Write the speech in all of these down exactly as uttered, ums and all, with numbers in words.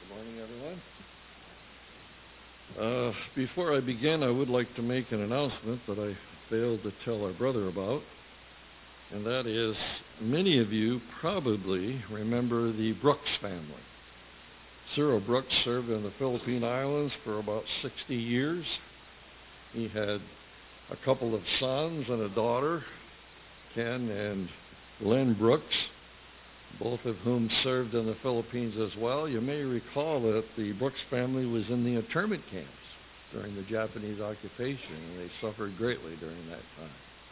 Good morning, everyone. Uh, before I begin, I would like to make an announcement that I failed to tell our brother about, and that is many of you probably remember the Brooks family. Cyril Brooks served in the Philippine Islands for about sixty years. He had a couple of sons and a daughter, Ken and Lynn Brooks, both of whom served in the Philippines as well. You may recall that the Brooks family was in the internment camps during the Japanese occupation, and they suffered greatly during that time.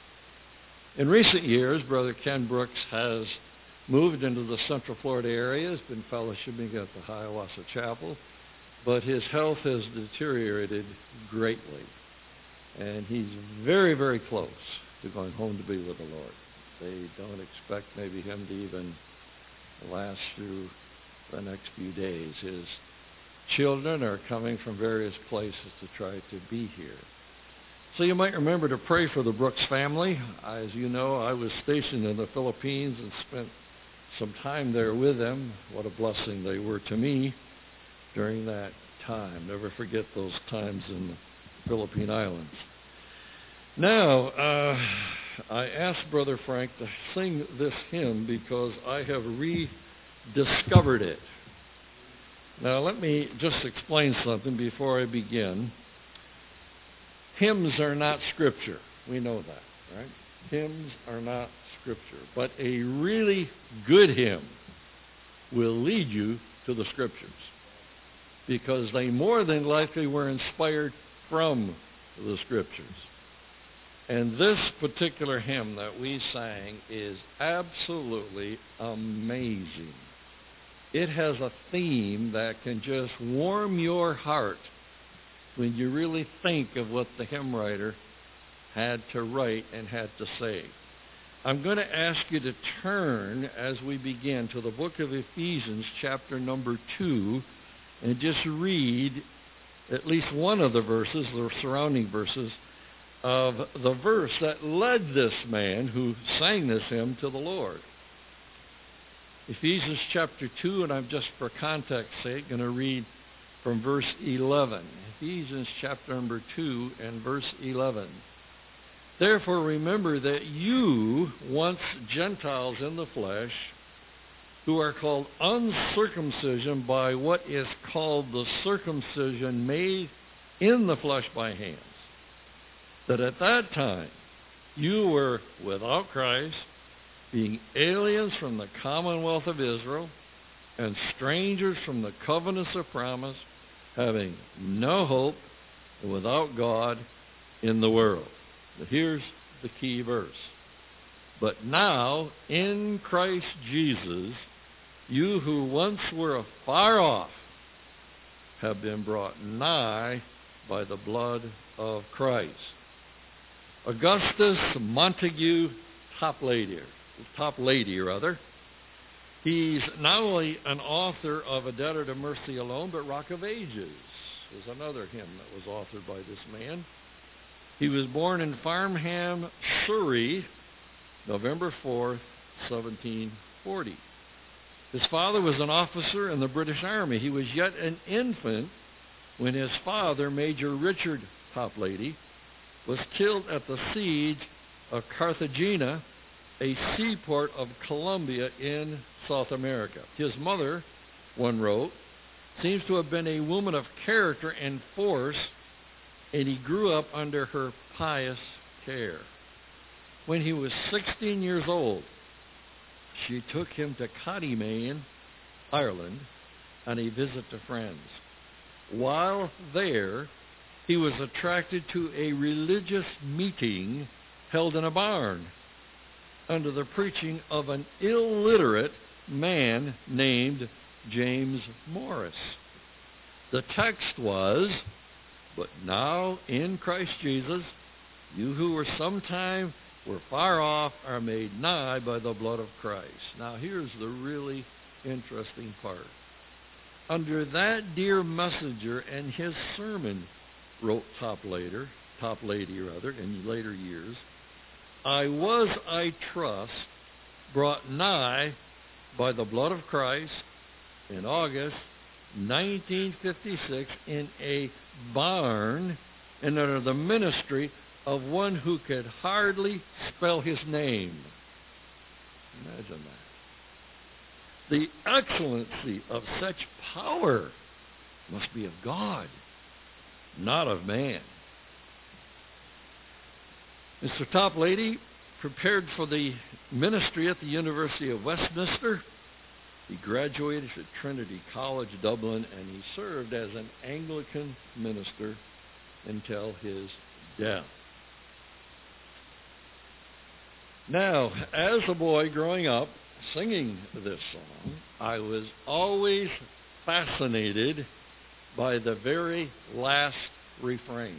In recent years, Brother Ken Brooks has moved into the Central Florida area, has been fellowshipping at the Hiawatha Chapel, but his health has deteriorated greatly, and he's very, very close to going home to be with the Lord. They don't expect maybe him to even last through the next few days. His children are coming from various places to try to be here. So you might remember to pray for the Brooks family. As you know, I was stationed in the Philippines and spent some time there with them. What a blessing they were to me during that time. Never forget those times in the Philippine Islands. Now, uh, I asked Brother Frank to sing this hymn because I have rediscovered it. Now, let me just explain something before I begin. Hymns are not Scripture. We know that, right? Hymns are not Scripture. But a really good hymn will lead you to the Scriptures because they more than likely were inspired from the Scriptures. And this particular hymn that we sang is absolutely amazing. It has a theme that can just warm your heart when you really think of what the hymn writer had to write and had to say. I'm going to ask you to turn as we begin to the book of Ephesians, chapter number two, and just read at least one of the verses, the surrounding verses, of the verse that led this man who sang this hymn to the Lord. Ephesians chapter two, and I'm just for context sake going to read from verse eleven. Ephesians chapter number two and verse eleven. Therefore remember that you, once Gentiles in the flesh, who are called uncircumcision by what is called the circumcision made in the flesh by hands, that at that time you were without Christ, being aliens from the commonwealth of Israel, and strangers from the covenants of promise, having no hope, and without God in the world. But here's the key verse. But now, in Christ Jesus, you who once were afar off have been brought nigh by the blood of Christ. Augustus Montague Toplady, Toplady rather, he's not only an author of A Debtor to Mercy Alone, but Rock of Ages is another hymn that was authored by this man. He was born in Farnham, Surrey, November fourth, seventeen forty. His father was an officer in the British Army. He was yet an infant when his father, Major Richard Toplady, was killed at the siege of Cartagena, a seaport of Colombia in South America. His mother, one wrote, seems to have been a woman of character and force, and he grew up under her pious care. When he was sixteen years old, she took him to Coddymain, Ireland, on a visit to friends. While there, he was attracted to a religious meeting held in a barn under the preaching of an illiterate man named James Morris. The text was, but now in Christ Jesus, you who were sometime were far off are made nigh by the blood of Christ. Now here's the really interesting part. Under that dear messenger and his sermon, wrote Toplady, Toplady rather, in later years, I was, I trust, brought nigh by the blood of Christ in August nineteen fifty-six, in a barn and under the ministry of one who could hardly spell his name. Imagine that. The excellency of such power must be of God, not of man. Mister Toplady prepared for the ministry at the University of Westminster. He graduated at Trinity College, Dublin, and he served as an Anglican minister until his death. Now, as a boy growing up singing this song, I was always fascinated by the very last refrain.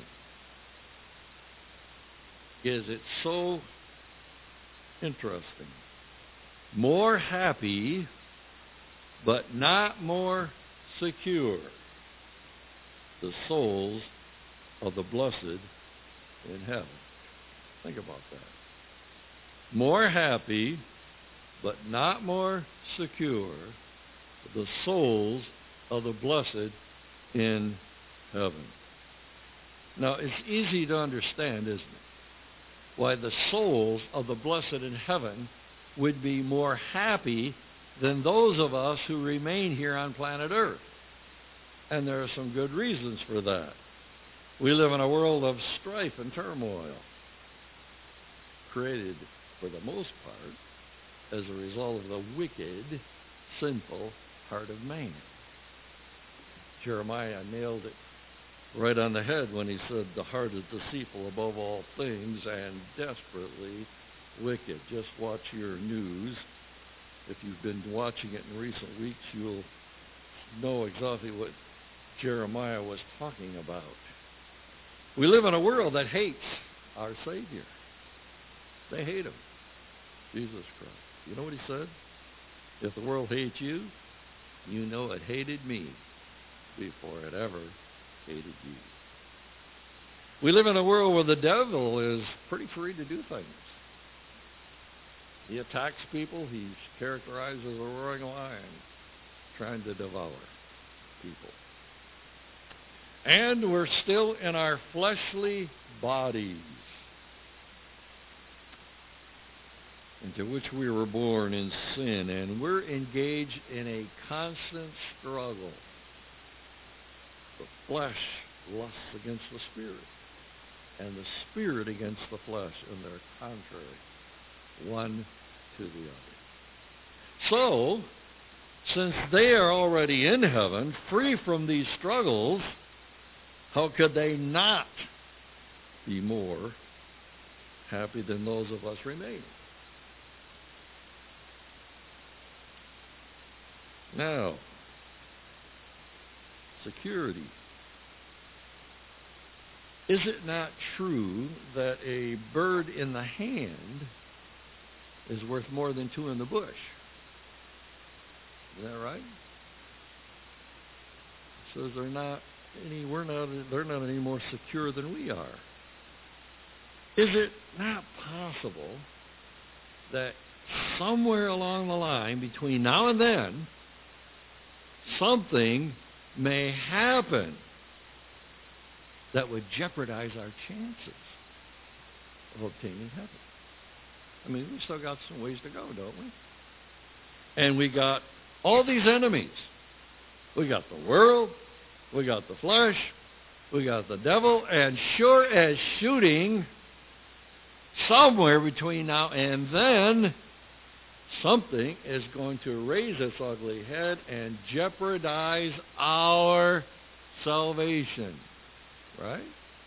Is it so interesting? More happy, but not more secure, the souls of the blessed in heaven. Think about that. More happy, but not more secure, the souls of the blessed in heaven. Now, it's easy to understand, isn't it, why the souls of the blessed in heaven would be more happy than those of us who remain here on planet Earth. And there are some good reasons for that. We live in a world of strife and turmoil, created, for the most part, as a result of the wicked, sinful heart of man. Jeremiah nailed it right on the head when he said, the heart is deceitful above all things and desperately wicked. Just watch your news. If you've been watching it in recent weeks, you'll know exactly what Jeremiah was talking about. We live in a world that hates our Savior. They hate him, Jesus Christ. You know what he said? If the world hates you, you know it hated me before it ever hated you. We live in a world where the devil is pretty free to do things. He attacks people. He's characterized as a roaring lion, trying to devour people. And we're still in our fleshly bodies, into which we were born in sin, and we're engaged in a constant struggle. The flesh lusts against the spirit, and the spirit against the flesh, and they're contrary, one to the other. So, since they are already in heaven, free from these struggles, how could they not be more happy than those of us remaining? Now, security. Is it not true that a bird in the hand is worth more than two in the bush? Is that right? It says they're not any we're not they're not any more secure than we are. Is it not possible that somewhere along the line between now and then something may happen that would jeopardize our chances of obtaining heaven? I mean, we've still got some ways to go, don't we? And we got all these enemies. We got the world, we got the flesh, we got the devil, and sure as shooting, somewhere between now and then, something is going to raise its ugly head and jeopardize our salvation. Right?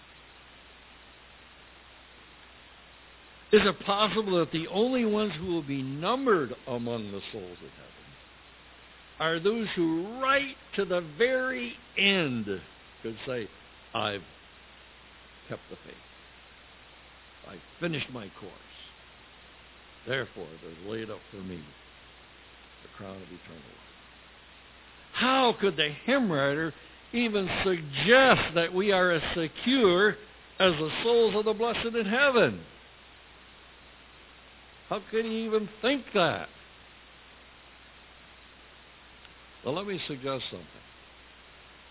Is it possible that the only ones who will be numbered among the souls of heaven are those who right to the very end could say, I've kept the faith. I've finished my course. Therefore, there's laid up for me the crown of eternal life. How could the hymn writer even suggest that we are as secure as the souls of the blessed in heaven? How could he even think that? Well, let me suggest something.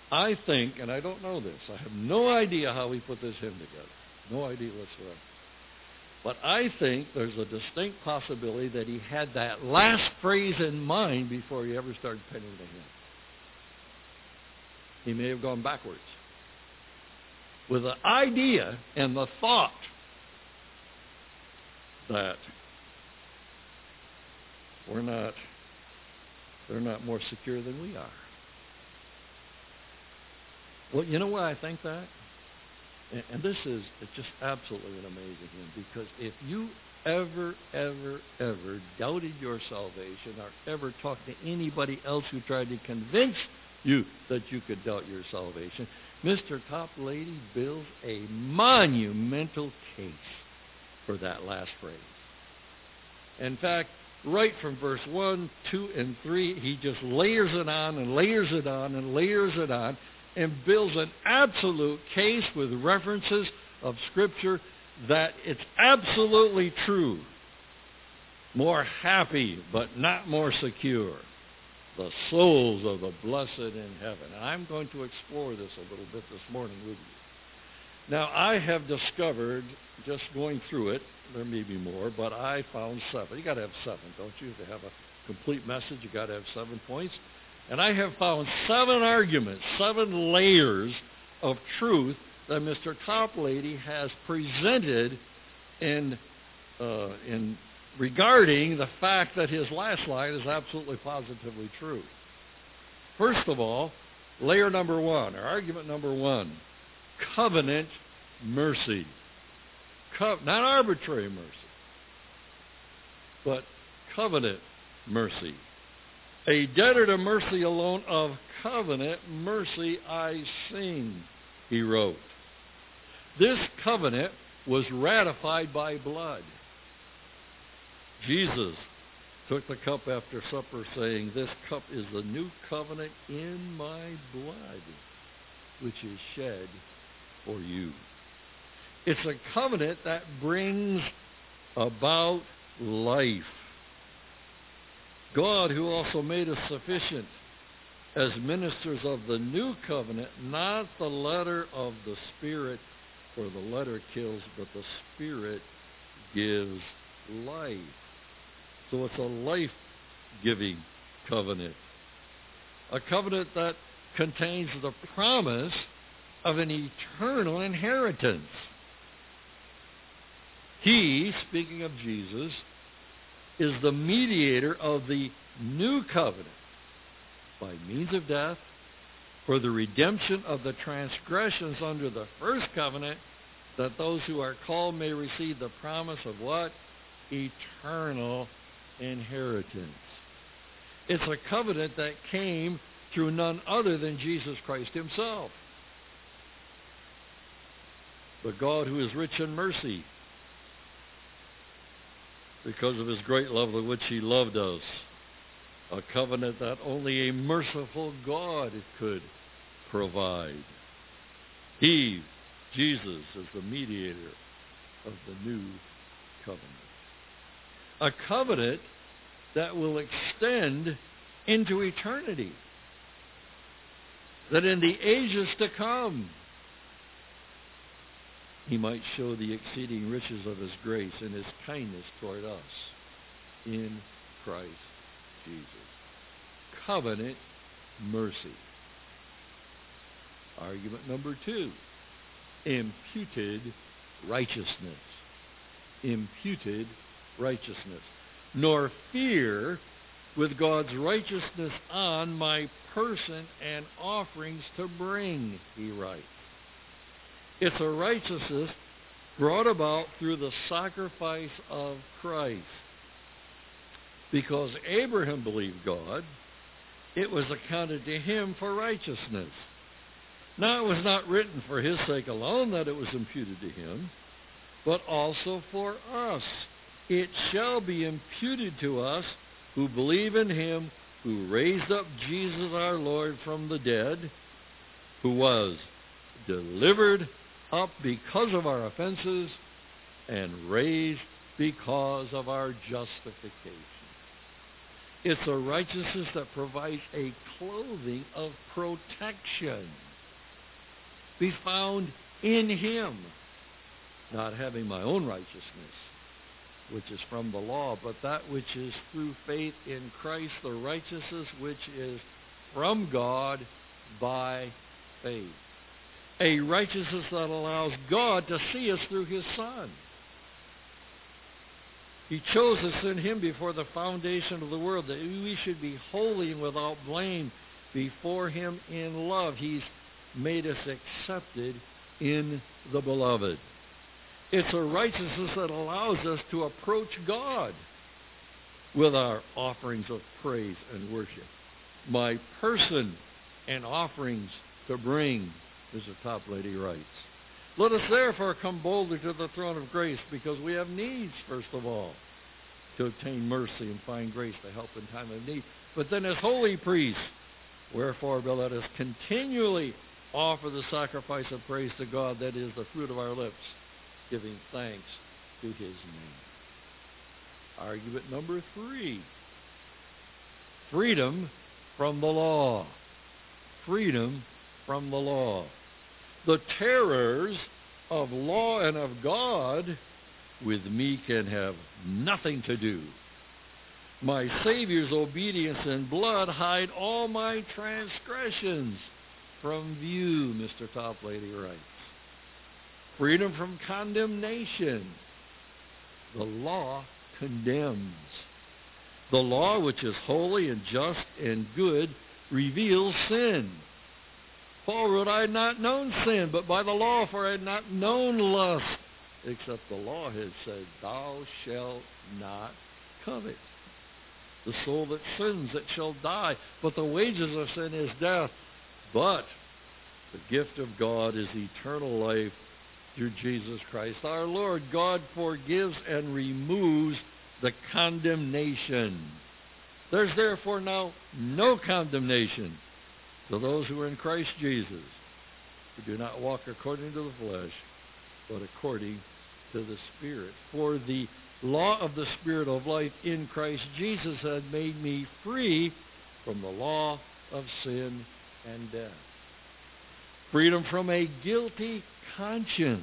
I think, and I don't know this, I have no idea how he put this hymn together. No idea whatsoever. But I think there's a distinct possibility that he had that last phrase in mind before he ever started penning the hymn. He may have gone backwards with the idea and the thought that we're not, they're not more secure than we are. Well, you know why I think that? And, and this is it's just absolutely an amazing thing, because if you ever, ever, ever doubted your salvation or ever talked to anybody else who tried to convince you that you could doubt your salvation, Mister Toplady builds a monumental case for that last phrase. In fact, right from verse one, two, and three, he just layers it on and layers it on and layers it on and builds an absolute case with references of Scripture that it's absolutely true. More happy, but not more secure. The souls of the blessed in heaven. And I'm going to explore this a little bit this morning with you. Now, I have discovered, just going through it, there may be more, but I found seven. You got to have seven, don't you? To have a complete message, you got to have seven points. And I have found seven arguments, seven layers of truth that Mister Toplady has presented in uh, in regarding the fact that his last line is absolutely positively true. First of all, layer number one, or argument number one, covenant mercy. Co- not arbitrary mercy, but covenant mercy. A debtor to mercy alone, of covenant mercy I sing, he wrote. This covenant was ratified by blood. Jesus took the cup after supper, saying, "This cup is the new covenant in my blood, which is shed for you." It's a covenant that brings about life. God, who also made us sufficient as ministers of the new covenant, not the letter of the Spirit, for the letter kills, but the Spirit gives life. So it's a life-giving covenant. A covenant that contains the promise of an eternal inheritance. He, speaking of Jesus, is the mediator of the new covenant by means of death for the redemption of the transgressions under the first covenant, that those who are called may receive the promise of what? Eternal inheritance. It's a covenant that came through none other than Jesus Christ himself. But God, who is rich in mercy, because of his great love with which he loved us, a covenant that only a merciful God could provide. He, Jesus, is the mediator of the new covenant. A covenant that will extend into eternity, that in the ages to come he might show the exceeding riches of his grace and his kindness toward us in Christ Jesus. Covenant mercy. Argument number two, imputed righteousness. Imputed righteousness. Nor fear with God's righteousness on my person and offerings to bring, he writes. It's a righteousness brought about through the sacrifice of Christ. Because Abraham believed God, it was accounted to him for righteousness. Now it was not written for his sake alone that it was imputed to him, but also for us. It shall be imputed to us who believe in him who raised up Jesus our Lord from the dead, who was delivered up because of our offenses and raised because of our justification. It's a righteousness that provides a clothing of protection. Be found in him, not having my own righteousness, which is from the law, but that which is through faith in Christ, the righteousness which is from God by faith. A righteousness that allows God to see us through his Son. He chose us in him before the foundation of the world, that we should be holy and without blame before him in love. He's made us accepted in the beloved. It's a righteousness that allows us to approach God with our offerings of praise and worship. My person and offerings to bring, as the top lady writes. Let us therefore come boldly to the throne of grace, because we have needs, first of all, to obtain mercy and find grace to help in time of need. But then as holy priests, wherefore, let us continually offer the sacrifice of praise to God, that is the fruit of our lips, giving thanks to his name. Argument number three. Freedom from the law. Freedom from the law. The terrors of law and of God with me can have nothing to do. My Savior's obedience and blood hide all my transgressions from view, Mister Toplady writes. Freedom from condemnation. The law condemns. The law, which is holy and just and good, reveals sin. Paul wrote, I had not known sin, but by the law, for I had not known lust, except the law had said, thou shalt not covet. The soul that sins, it shall die. But the wages of sin is death. But the gift of God is eternal life through Jesus Christ our Lord. God forgives and removes the condemnation. There's therefore now no condemnation to those who are in Christ Jesus, who do not walk according to the flesh, but according to the Spirit. For the law of the Spirit of life in Christ Jesus had made me free from the law of sin and death. Freedom from a guilty conscience.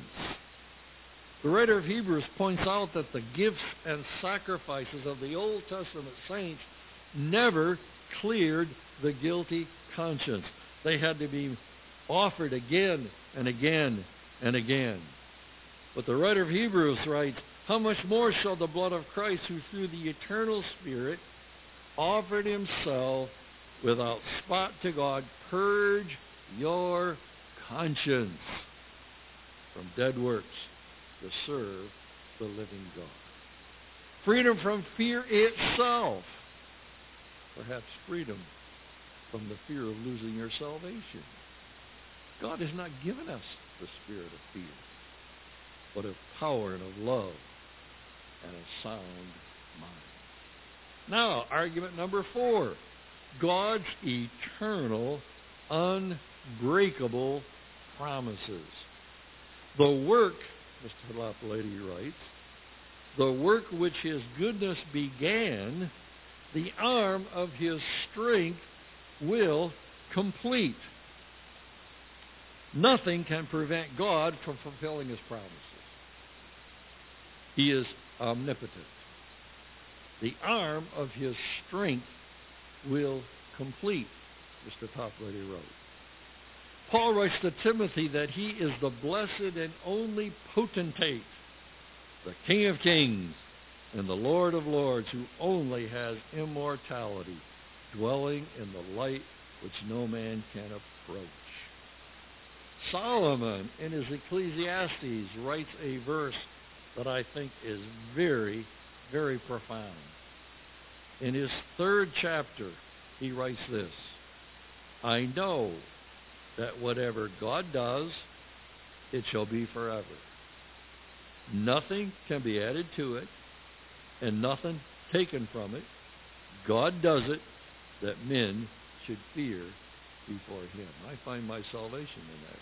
The writer of Hebrews points out that the gifts and sacrifices of the Old Testament saints never cleared the guilty conscience. They had to be offered again and again and again. But the writer of Hebrews writes, how much more shall the blood of Christ, who through the eternal Spirit offered himself without spot to God, purge your conscience from dead works to serve the living God. Freedom from fear itself. Perhaps freedom from the fear of losing your salvation. God has not given us the spirit of fear, but of power and of love and a sound mind. Now, argument number four. God's eternal, unbreakable promises. The work, Mister Loplady writes, the work which his goodness began, the arm of his strength will complete. Nothing can prevent God from fulfilling his promises. He is omnipotent. The arm of his strength will complete, Mister Toplady wrote. Paul writes to Timothy that he is the blessed and only potentate, the King of kings and the Lord of lords, who only has immortality, dwelling in the light which no man can approach. Solomon, in his Ecclesiastes, writes a verse that I think is very, very profound. In his third chapter, he writes this, I know that whatever God does, it shall be forever. Nothing can be added to it, and nothing taken from it. God does it, that men should fear before him. I find my salvation in that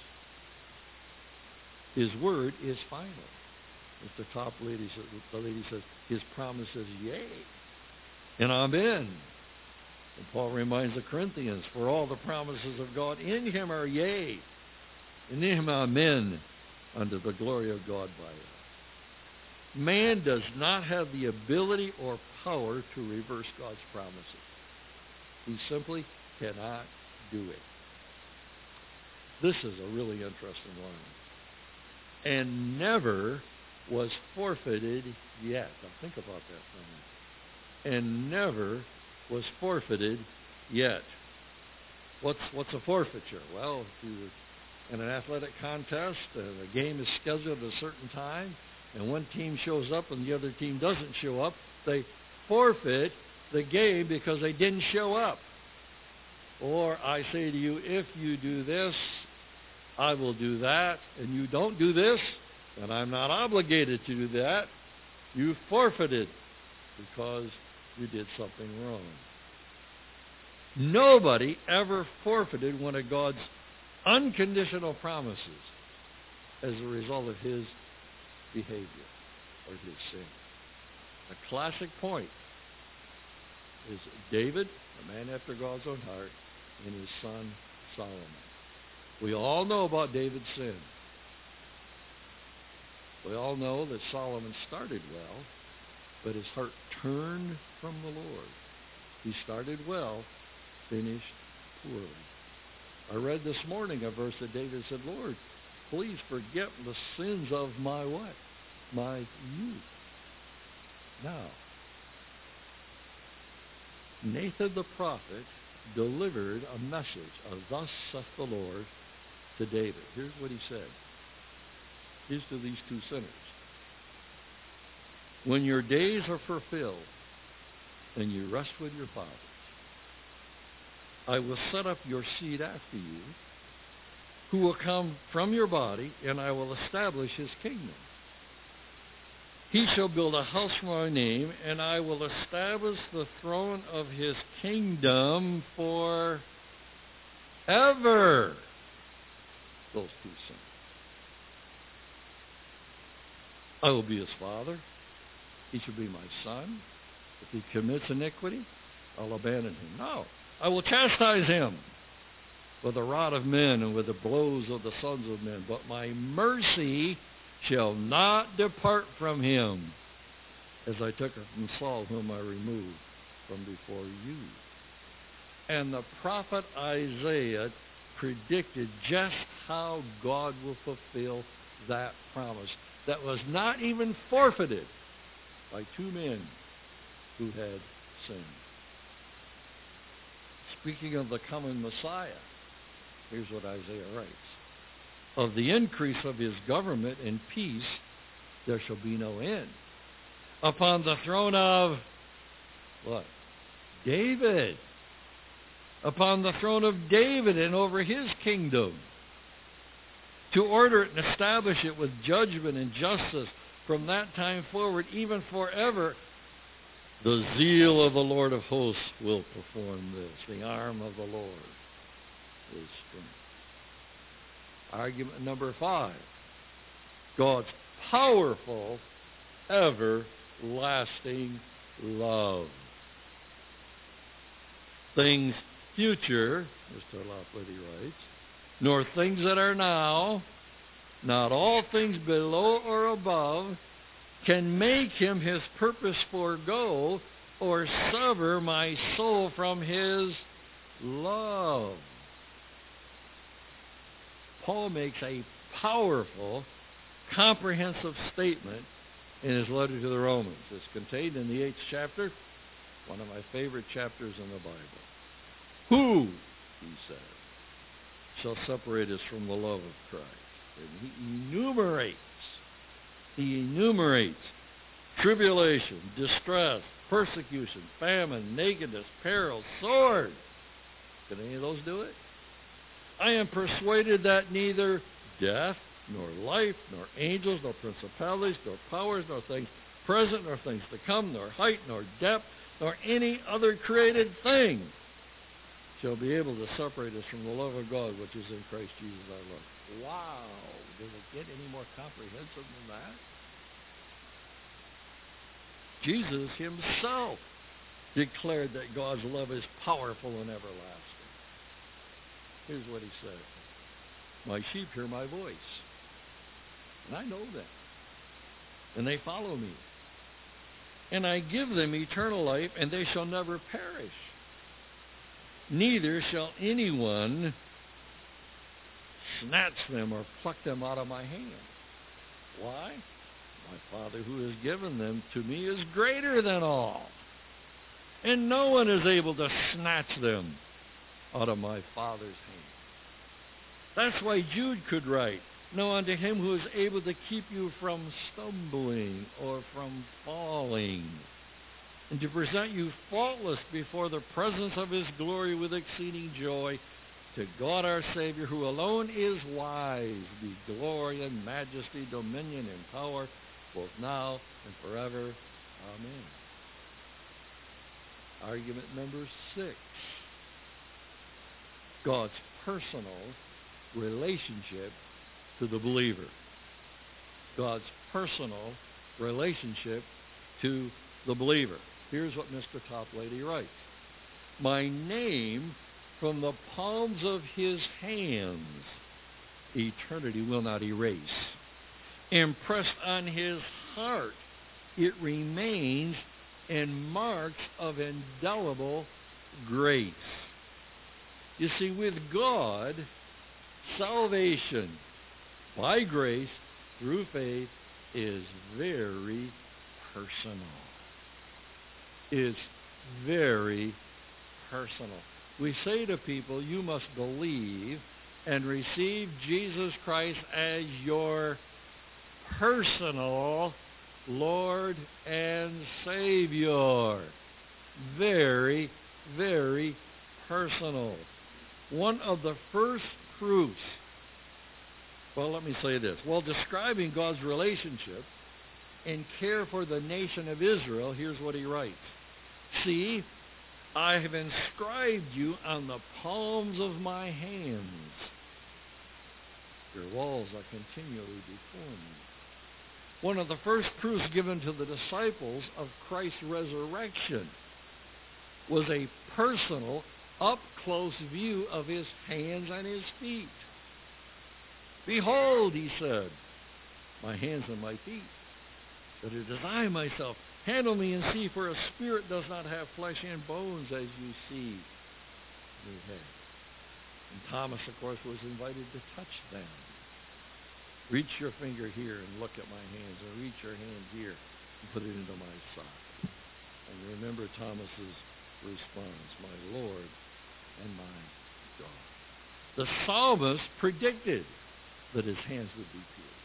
verse. His word is final. Mister Top Lady, the lady says, his promise is yea. and amen. And Paul reminds the Corinthians, for all the promises of God in him are yea, and in him amen, unto the glory of God by us. Man does not have the ability or power to reverse God's promises. He simply cannot do it. This is a really interesting one. And never was forfeited yet. Now think about that for a minute. And never was forfeited yet. What's what's a forfeiture? Well, if you in an athletic contest and the game is scheduled at a certain time, and one team shows up and the other team doesn't show up, they forfeit the game because they didn't show up. Or I say to you, if you do this, I will do that, and you don't do this, and I'm not obligated to do that. You forfeited because you did something wrong. Nobody ever forfeited one of God's unconditional promises as a result of his behavior or his sin. A classic point is David, a man after God's own heart, and his son Solomon. We all know about David's sin. We all know that Solomon started well, but his heart turned from the Lord. He started well, finished poorly. I read this morning a verse that David said, Lord, please forget the sins of my what? My youth. Now, Nathan the prophet delivered a message of thus saith the Lord to David. Here's what he said. Here's to these two sinners. When your days are fulfilled and you rest with your fathers, I will set up your seed after you, who will come from your body, and I will establish his kingdom. He shall build a house for my name, and I will establish the throne of his kingdom forever. Those two sons. I will be his father. He shall be my son. If he commits iniquity, I'll abandon him. No, I will chastise him with the rod of men and with the blows of the sons of men. But my mercy shall not depart from him, as I took it from Saul, whom I removed from before you. And the prophet Isaiah predicted just how God will fulfill that promise that was not even forfeited by two men who had sinned. Speaking of the coming Messiah, here's what Isaiah writes. Of the increase of his government and peace, there shall be no end. Upon the throne of, what? David. Upon the throne of David and over his kingdom. To order it and establish it with judgment and justice from that time forward, even forever. The zeal of the Lord of hosts will perform this. The arm of the Lord is strength. Argument number five. God's powerful, everlasting love. Things future, Mister Loplady writes, nor things that are now, not all things below or above, can make him his purpose forego or sever my soul from his love. Paul makes a powerful, comprehensive statement in his letter to the Romans. It's contained in the eighth chapter, one of my favorite chapters in the Bible. Who, he says, shall separate us from the love of Christ? And he enumerates, he enumerates tribulation, distress, persecution, famine, nakedness, peril, sword. Can any of those do it? I am persuaded that neither death, nor life, nor angels, nor principalities, nor powers, nor things present, nor things to come, nor height, nor depth, nor any other created thing shall be able to separate us from the love of God which is in Christ Jesus our Lord. Wow! Does it get any more comprehensive than that? Jesus himself declared that God's love is powerful and everlasting. Here's what he said. My sheep hear my voice, and I know them, and they follow me. And I give them eternal life, and they shall never perish. Neither shall anyone snatch them or pluck them out of my hand. Why? My Father who has given them to me is greater than all, and no one is able to snatch them out of my Father's hand. That's why Jude could write, "Now unto him who is able to keep you from stumbling or from falling, and to present you faultless before the presence of his glory with exceeding joy, to God our Savior, who alone is wise, be glory and majesty, dominion and power, both now and forever. Amen." Argument number six. God's personal relationship to the believer. God's personal relationship to the believer. Here's what Mister Toplady writes. My name from the palms of his hands, eternity will not erase. Impressed on his heart, it remains in marks of indelible grace. You see, with God, salvation by grace through faith is very personal. It's very personal. We say to people, you must believe and receive Jesus Christ as your personal Lord and Savior. Very, very personal. One of the first proofs, well, let me say this. While describing God's relationship and care for the nation of Israel, here's what he writes. See, I have inscribed you on the palms of my hands. Your walls are continually before me. One of the first proofs given to the disciples of Christ's resurrection was a personal, up-close view of his hands and his feet. Behold, he said, my hands and my feet, that it is I myself. Handle me and see, for a spirit does not have flesh and bones as you see me have. And Thomas, of course, was invited to touch them. Reach your finger here and look at my hands, and reach your hand here and put it into my side. And remember Thomas's response, my Lord and my God. The psalmist predicted that his hands would be pierced.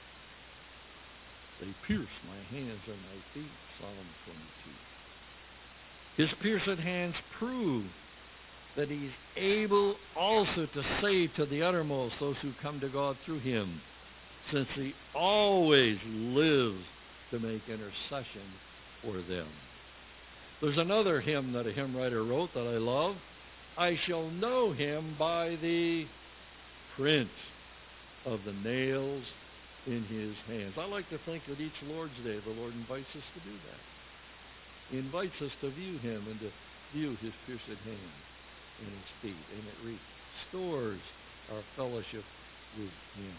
They pierced my hands and my feet, Psalm twenty-two. His pierced hands prove that he's able also to save to the uttermost those who come to God through him, since he always lives to make intercession for them. There's another hymn that a hymn writer wrote that I love. I shall know him by the print of the nails in his hands. I like to think that each Lord's Day the Lord invites us to do that. He invites us to view him and to view his pierced hands and his feet, and it restores our fellowship with him.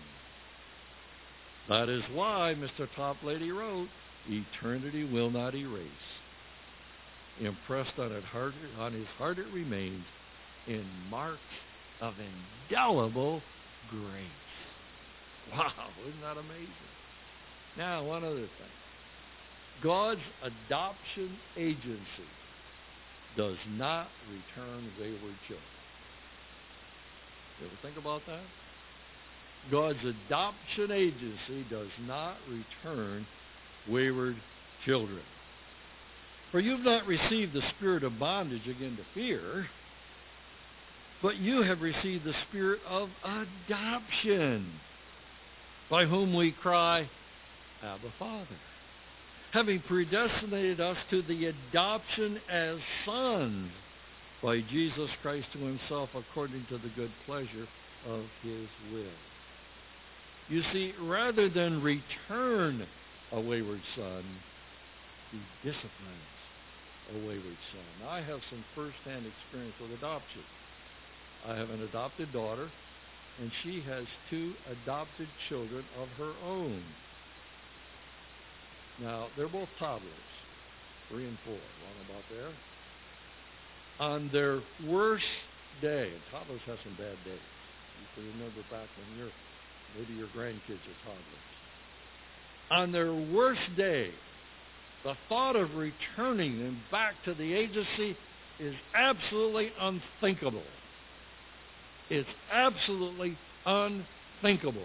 That is why Mister Toplady wrote, eternity will not erase. Impressed on, it heart, on his heart it remains in marks of indelible grace. Wow, isn't that amazing? Now, one other thing. God's adoption agency does not return wayward children. You ever think about that? God's adoption agency does not return wayward children. For you've not received the spirit of bondage again to fear, but you have received the spirit of adoption, by whom we cry, Abba, Father. Having predestinated us to the adoption as sons by Jesus Christ to himself according to the good pleasure of his will. You see, rather than return a wayward son, he disciplines a wayward son. Now, I have some first-hand experience with adoption. I have an adopted daughter, and she has two adopted children of her own. Now, they're both toddlers, three and four, along about there. On their worst day, and toddlers have some bad days. You can remember back when you're, maybe your grandkids are toddlers. On their worst day, the thought of returning them back to the agency is absolutely unthinkable. It's absolutely unthinkable.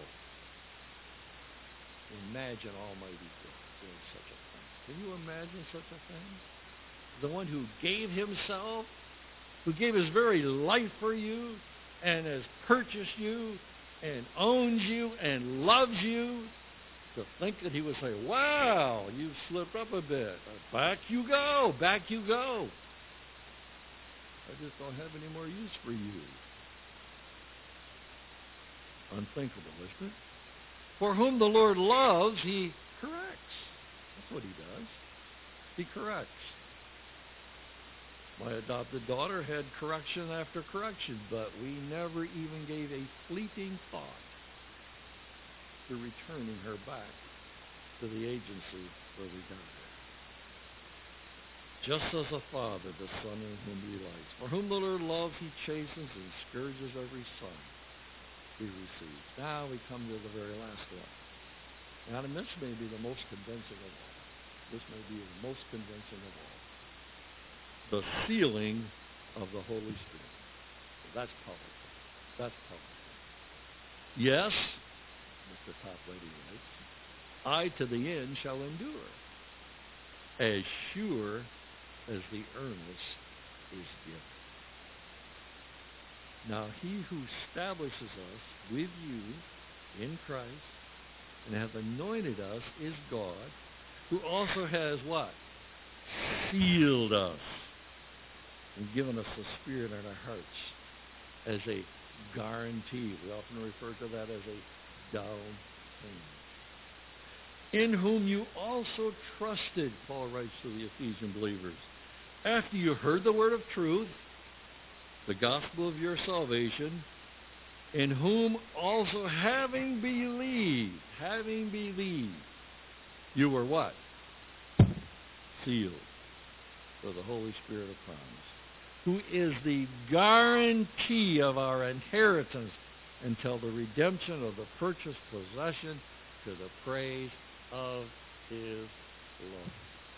Imagine Almighty God doing such a thing. Can you imagine such a thing? The one who gave himself, who gave his very life for you, and has purchased you, and owns you, and loves you, to think that he would say, wow, you've slipped up a bit. Back you go, back you go. I just don't have any more use for you. Unthinkable, isn't it? For whom the Lord loves, he corrects. That's what he does. He corrects. My adopted daughter had correction after correction, but we never even gave a fleeting thought to returning her back to the agency where we got her. Just as a father, the son in whom he delights. For whom the Lord loves, he chastens and scourges every son he receives. Now we come to the very last one. Now, and this may be the most convincing of all. This may be the most convincing of all. The sealing of the Holy Spirit. That's powerful. That's powerful. Yes, Mister Toplady writes, I to the end shall endure, as sure as the earnest is given. Now he who establishes us with you in Christ and hath anointed us is God, who also has what? Sealed us and given us the Spirit in our hearts as a guarantee. We often refer to that as a down payment. In whom you also trusted, Paul writes to the Ephesian believers, after you heard the word of truth, the gospel of your salvation, in whom also having believed, having believed, you were what? Sealed with the Holy Spirit of promise, who is the guarantee of our inheritance until the redemption of the purchased possession to the praise of his love.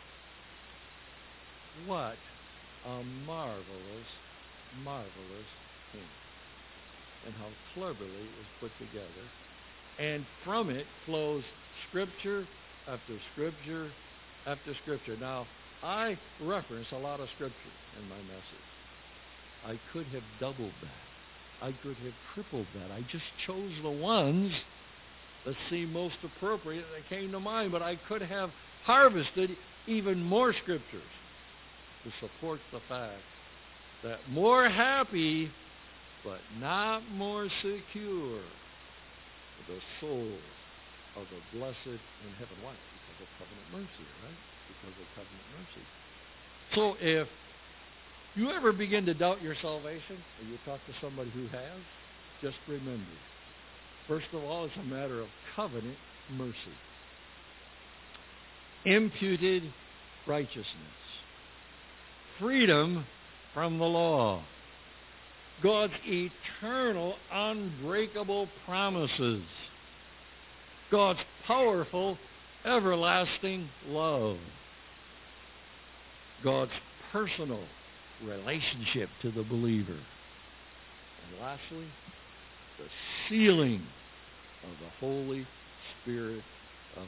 What a marvelous, marvelous thing. And how cleverly it was put together. And from it flows Scripture after Scripture after Scripture. Now, I reference a lot of Scripture in my message. I could have doubled that. I could have tripled that. I just chose the ones that seemed most appropriate that came to mind, but I could have harvested even more Scriptures to support the fact that more happy, but not more secure, the souls of the blessed in heaven. Why? Because of covenant mercy, right? Because of covenant mercy. So if you ever begin to doubt your salvation, or you talk to somebody who has, just remember, first of all, it's a matter of covenant mercy. Imputed righteousness. Freedom from the law. God's eternal, unbreakable promises. God's powerful, everlasting love. God's personal relationship to the believer. And lastly, the sealing of the Holy Spirit of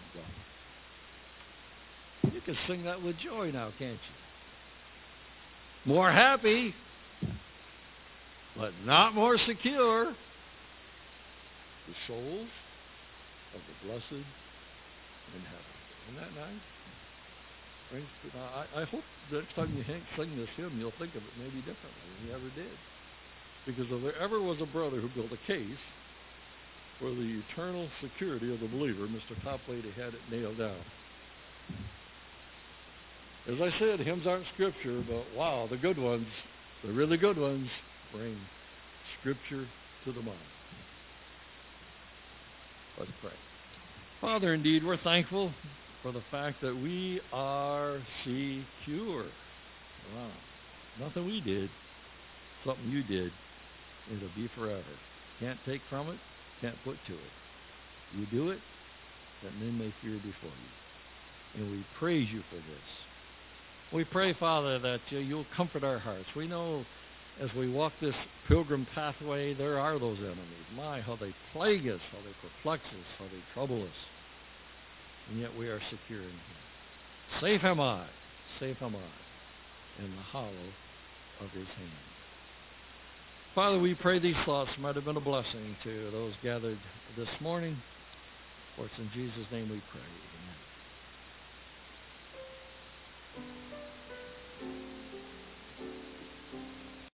God. You can sing that with joy now, can't you? More happy, but not more secure. The souls of the blessed in heaven. Isn't that nice? I, I hope the next time you sing this hymn, you'll think of it maybe differently than you ever did. Because if there ever was a brother who built a case for the eternal security of the believer, Mister Toplady had it nailed down. As I said, hymns aren't Scripture, but wow, the good ones, the really good ones, bring Scripture to the mind. Let's pray. Father, indeed, we're thankful for the fact that we are secure. Wow. Nothing we did, something you did. It'll be forever. Can't take from it, can't put to it. You do it, that men may fear before you. And we praise you for this. We pray, Father, that uh, you'll comfort our hearts. We know as we walk this pilgrim pathway, there are those enemies. My, how they plague us, how they perplex us, how they trouble us. And yet we are secure in him. Safe am I, safe am I, in the hollow of his hand. Father, we pray these thoughts might have been a blessing to those gathered this morning. For it's in Jesus' name we pray. Amen.